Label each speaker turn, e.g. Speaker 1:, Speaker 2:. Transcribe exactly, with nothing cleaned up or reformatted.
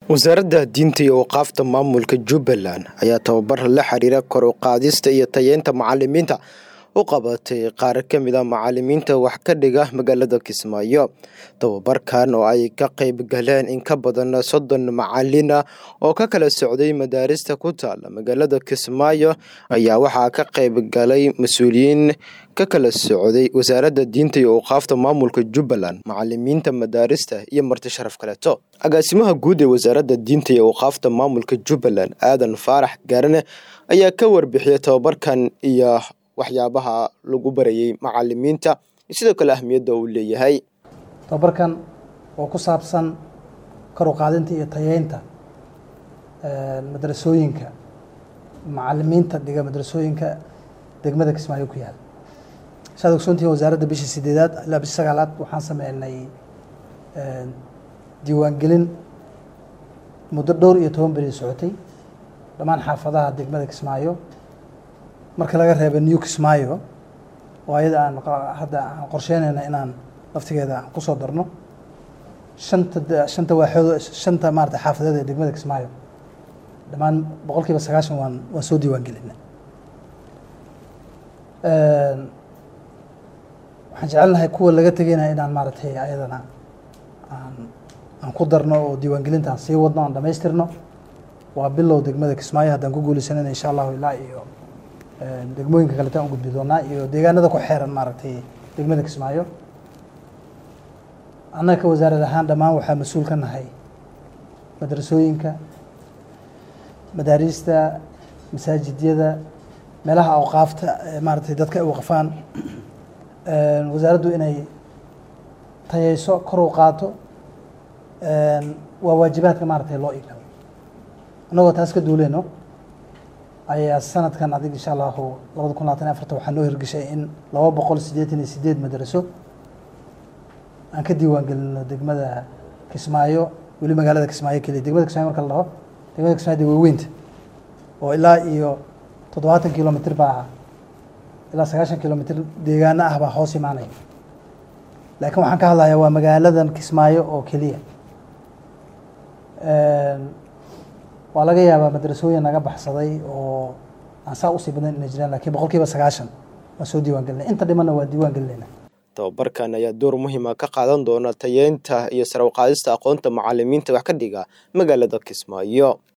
Speaker 1: wasaaradda diinta iyo waqaafta maamulka Jubbaland ayaa tababar la xiriira kor u qaadista iyo tayeynta macallimiinta u qabatay qaar ka mid ah macallimiinta wax ka dhiga magaalada Kismaayo. Tababarkan oo ay ka qayb galeen in ka badan soddon macallin ah oo ka kala socday madaarista ku taal magaalada Kismaayo ayaa waxaa ka qayb galay mas'uuliyiin ka kala socday wasaaradda diinta iyo waqaafta maamulka Jubbaland, macallimiinta madaarista iyo marti sharaf kaleeto. agaasimaha guud ee wasaaradda diinta iyo waqaafta maamulka Jubbaland Aadan Faarax Gaarane ayaa ka warbixiyay tababarkan iyo waxyaabaha lagu barayay macallimiinta sidoo kale ahmiyadda uu leeyahay.
Speaker 2: tababarkan oo ku saabsan kor u qaadinta iyo tayeynta ee madrasooyinka macallimiinta dhiga madrasooyinka degmada Kismaayo ku yaal. Shaad ogsoontii wasaaradda bishii sideedaad ilaa bishii sagaalaad waxaan sameynay ee diiwaangelin muddo dhowr iyo toban beri socotay dhammaan xaafadaha degmada Kismaayo marka laga reebo New Kismaayo oo ayada aan hadda aan qorsheynayna inaan laftigeeda ku soo darno shanta shanta waaxood shanta maarta xaafadeed ee degmada Kismaayo dhammaan boqolkiiba sagaashan waan waan soo diiwaangelinay. ee waxaan jecelnahay kuwa laga tagayna inaan maartay ayadana aan aan ku darno oo diiwaangelintaan sii wadno aan dhamaystirno. waa bilow degmada Kismaayo haddaan ku guulaysanayna insha Allah ilaa iyo degmooyinka kale taan u gudbi doonaa iyo deegaanada ku xeeran maaragtay degmada Kismaayo. annaga wasaaradda ahaan dhammaan waxaa mas'uul ka nahay madrasooyinka, madaarista, masaajidyada, meelaha awqaafta maaragtay dadka ay waqfaan. ee wasaaraddu inay tayeyso kor u qaato ee waa waajibaadka maaragtay loo ignayo. annagoo taas ka duuleyno ayaa sanadkan adig insha Allah laba kun labaatan iyo afar waxaa noo hirgashay in laba boqol siddeetan iyo siddeed madraso aan ka diiwaan gelino degmada Kismaayo, weli magaalada Kismaayo kaliya. degmada Kismaayo marka la dhaho degmada Kismaayo waa weynta oo ilaa iyo toddobaatan kiiloomitir baa ilaa sagaashan kiiloomitir deegaana ah baa hoos imaanaya. laakiin waxaan ka hadlayaa waa magaaladan Kismaayo oo kaliya. ee waa laga yaabaa madrasooyin naga baxsaday oo aan saa u sii badan inay jiraan laakiin boqolkiiba sagaashan waa soo diiwaan gelinay. inta dhimanna waa diiwaan gelinayna.
Speaker 1: tababarkan ayaa door muhiim ah ka qaadan doona tayeynta iyo sare u qaadista aqoonta macallimiinta wax ka dhiga magaalada Kismaayo.